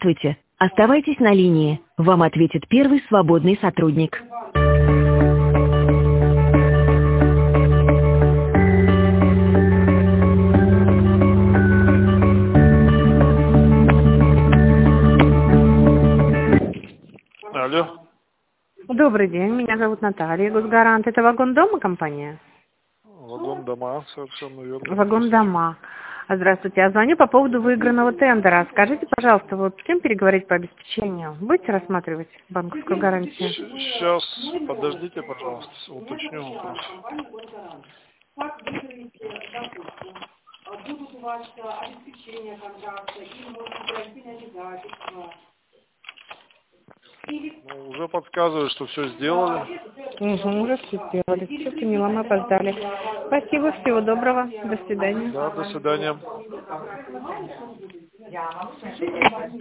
Здравствуйте. Оставайтесь на линии. Вам ответит первый свободный сотрудник. Алло. Добрый день, меня зовут Наталья, Госгарант. Это «Вагон дома» компания? Вагон дома, совершенно верно. «Вагон дома». Здравствуйте, я звоню по поводу выигранного тендера. Скажите, пожалуйста, вот с кем переговорить по обеспечению? Будете рассматривать банковскую гарантию? Сейчас, подождите, пожалуйста, уточню вопрос. Будут у вас обеспечения контракта, или можно пройти на обязательства? Ну, уже подсказывают, что все сделали. Уже все сделали, все поняла, мы опоздали. Спасибо, всего доброго, до свидания. Да, до свидания.